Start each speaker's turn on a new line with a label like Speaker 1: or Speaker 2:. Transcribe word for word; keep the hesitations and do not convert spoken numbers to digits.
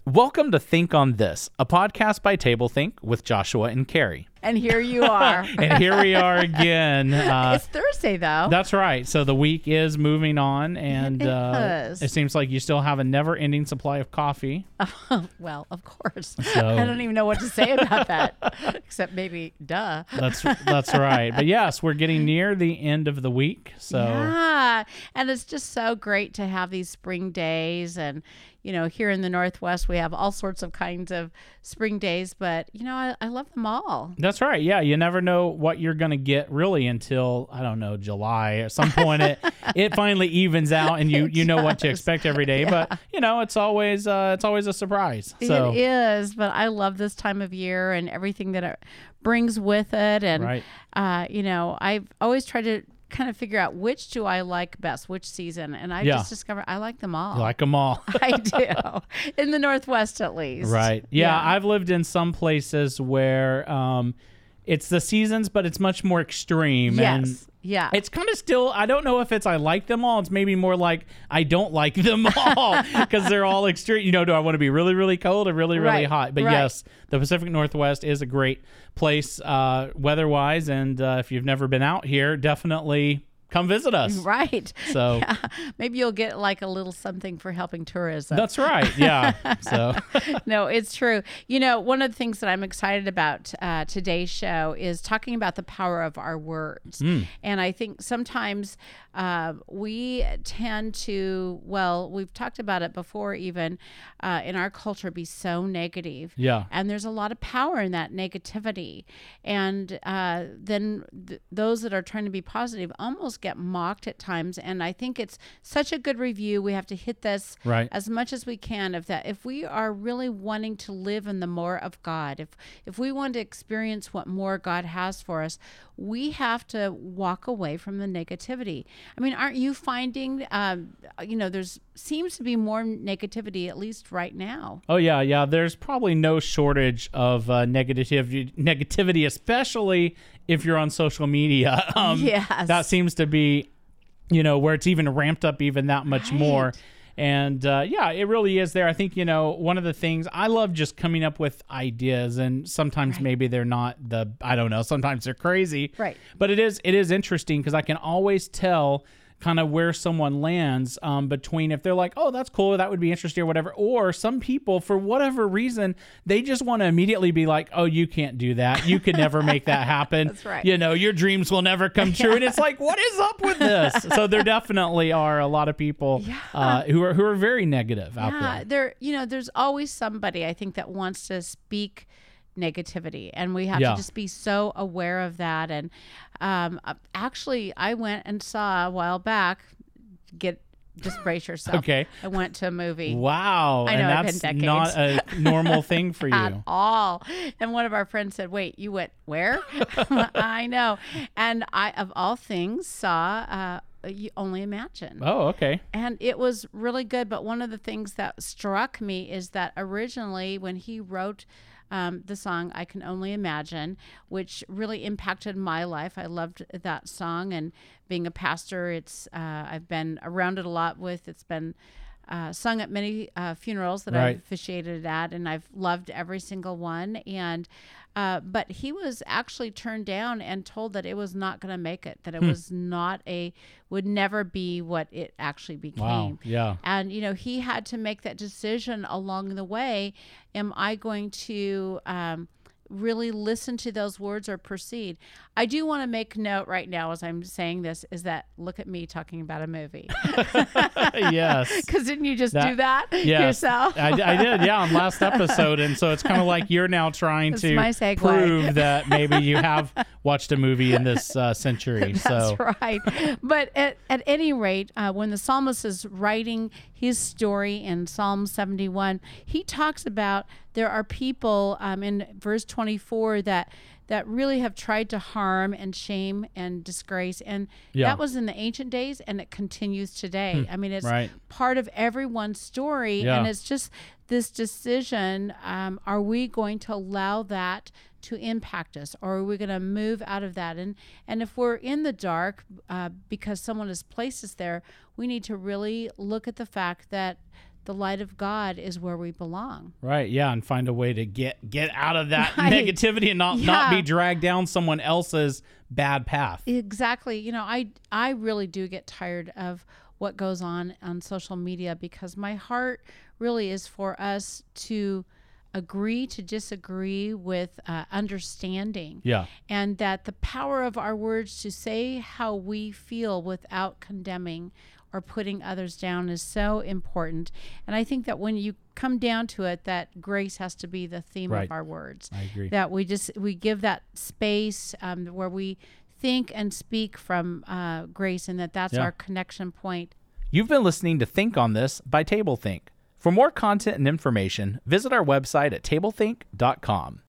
Speaker 1: Welcome to Think on This, a podcast by TableThink with Joshua and Carrie.
Speaker 2: And here you are.
Speaker 1: And here we are again. Uh,
Speaker 2: it's Thursday, though.
Speaker 1: That's right. So the week is moving on, and
Speaker 2: It
Speaker 1: uh,
Speaker 2: is.
Speaker 1: it seems like you still have a never-ending supply of coffee.
Speaker 2: Oh, well, of course.
Speaker 1: So-
Speaker 2: I don't even know what to say about that, except maybe duh.
Speaker 1: That's that's right. But yes, we're getting near the end of the week. So
Speaker 2: Yeah, and it's just so great to have these spring days. And, you know, here in the Northwest, we have all sorts of kinds of spring days, but, you know, I, I love them all.
Speaker 1: that's right. Yeah, you never know what you're going to get really until, I don't know, July. At some point, it it finally evens out, and you
Speaker 2: It
Speaker 1: you know what to
Speaker 2: does.
Speaker 1: expect every day. But you know, it's always uh, it's always a surprise. So
Speaker 2: It is, but I love this time of year and everything that it brings with it. And,
Speaker 1: Right.
Speaker 2: uh, you know, I've always tried to kind of figure out which do I like best, which season. And I
Speaker 1: Yeah.
Speaker 2: just discovered I like them all.
Speaker 1: you like them all.
Speaker 2: I do. In the Northwest, at least.
Speaker 1: Right. Yeah,
Speaker 2: Yeah.
Speaker 1: I've lived in some places where um, it's the seasons, but it's much more extreme. And
Speaker 2: Yes. Yeah.
Speaker 1: it's kind of still, I don't know if it's I like them all. It's maybe more like I don't like them all because they're all extreme. You know, do I want to be really, really cold or really, really
Speaker 2: Right,
Speaker 1: hot? But
Speaker 2: right.
Speaker 1: yes, the Pacific Northwest is a great place uh, weather-wise. And uh, if you've never been out here, definitely come visit us.
Speaker 2: Right.
Speaker 1: So
Speaker 2: Yeah. Maybe you'll get like a little something for helping tourism.
Speaker 1: that's right. Yeah. So
Speaker 2: No, it's true. You know, one of the things that I'm excited about uh, today's show is talking about the power of our words.
Speaker 1: Mm.
Speaker 2: And I think sometimes uh, we tend to, well, we've talked about it before even, uh, in our culture, be so negative.
Speaker 1: yeah.
Speaker 2: And there's a lot of power in that negativity. And uh, then th- those that are trying to be positive almost get mocked at times. And I think it's such a good review. We have to hit this
Speaker 1: Right.
Speaker 2: as much as we can of that. If we are really wanting to live in the more of God, if if we want to experience what more God has for us, we have to walk away from the negativity. I mean, aren't you finding, um, you know, there's seems to be more negativity, at least right now.
Speaker 1: Oh yeah, yeah. There's probably no shortage of uh, negativity, negativity, especially if you're on social media. Um,
Speaker 2: Yes.
Speaker 1: that seems to be, you know, where it's even ramped up even that much more.
Speaker 2: Right.
Speaker 1: And uh, yeah, it really is there. I think, you know, one of the things I love just coming up with ideas, and sometimes
Speaker 2: Right.
Speaker 1: maybe they're not the, I don't know, sometimes they're crazy.
Speaker 2: Right.
Speaker 1: But it is, it is interesting because I can always tell kind of where someone lands um, between if they're like, oh, that's cool, that would be interesting or whatever. Or some people, for whatever reason, they just want to immediately be like, oh, you can't do that. You could never make that happen.
Speaker 2: That's right.
Speaker 1: You know, your dreams will never come true. And it's like, what is up with this? So there definitely are a lot of people
Speaker 2: Yeah.
Speaker 1: uh, who are who are very negative out
Speaker 2: Yeah,
Speaker 1: there.
Speaker 2: there, you know, there's always somebody I think that wants to speak negativity, and we have
Speaker 1: Yeah.
Speaker 2: to just be so aware of that. And um, uh, actually, I went and saw a while back. Get just brace yourself.
Speaker 1: Okay.
Speaker 2: I went to a movie.
Speaker 1: Wow.
Speaker 2: I know,
Speaker 1: and
Speaker 2: it's
Speaker 1: that's
Speaker 2: been
Speaker 1: not a normal thing for
Speaker 2: At
Speaker 1: you.
Speaker 2: all. And one of our friends said, wait, you went where? I know. And I, of all things, saw uh, You Only Imagine.
Speaker 1: Oh, okay.
Speaker 2: And it was really good. But one of the things that struck me is that originally when he wrote um, the song I Can Only Imagine, which really impacted my life. I loved that song. And being a pastor, it's uh, I've been around it a lot with. It's been uh, sung at many uh, funerals that
Speaker 1: Right.
Speaker 2: I've officiated at, and I've loved every single one. And uh, but he was actually turned down and told that it was not going to make it, that it
Speaker 1: Hmm.
Speaker 2: was not a, would never be what it actually became.
Speaker 1: Wow. Yeah.
Speaker 2: And, you know, he had to make that decision along the way. Am I going to um, really listen to those words or proceed? I do want to make note right now as I'm saying this is that look at me talking about a movie.
Speaker 1: Yes.
Speaker 2: Because didn't you just
Speaker 1: That-
Speaker 2: do that
Speaker 1: Yes.
Speaker 2: yourself?
Speaker 1: I, I did, yeah, on last episode. And so it's kind of like you're now trying
Speaker 2: That's
Speaker 1: to
Speaker 2: my segue.
Speaker 1: prove that maybe you have watched a movie in this uh, century.
Speaker 2: That's
Speaker 1: so
Speaker 2: right. But at, at any rate, uh, when the psalmist is writing his story in Psalm seventy-one, he talks about there are people um, in verse twenty-four that that really have tried to harm and shame and disgrace. And
Speaker 1: Yeah.
Speaker 2: that was in the ancient days, and it continues today. I mean, it's
Speaker 1: right.
Speaker 2: part of everyone's story.
Speaker 1: Yeah.
Speaker 2: And it's just this decision, um, are we going to allow that to impact us, or are we going to move out of that? And and if we're in the dark uh, because someone has placed us there, we need to really look at the fact that the light of God is where we belong.
Speaker 1: Right. Yeah. And find a way to get get out of that
Speaker 2: Right.
Speaker 1: negativity and not,
Speaker 2: Yeah.
Speaker 1: not be dragged down someone else's bad path.
Speaker 2: Exactly. You know, I I really do get tired of what goes on on social media, because my heart really is for us to agree to disagree with uh, understanding.
Speaker 1: Yeah.
Speaker 2: And that the power of our words to say how we feel without condemning or putting others down is so important. And I think that when you come down to it, that grace has to be the theme
Speaker 1: Right.
Speaker 2: of our words.
Speaker 1: I agree.
Speaker 2: That we just we give that space um, where we think and speak from uh, grace, and that that's
Speaker 1: Yeah.
Speaker 2: our connection point.
Speaker 1: You've been listening to Think on This by TableThink. For more content and information, visit our website at tablethink dot com.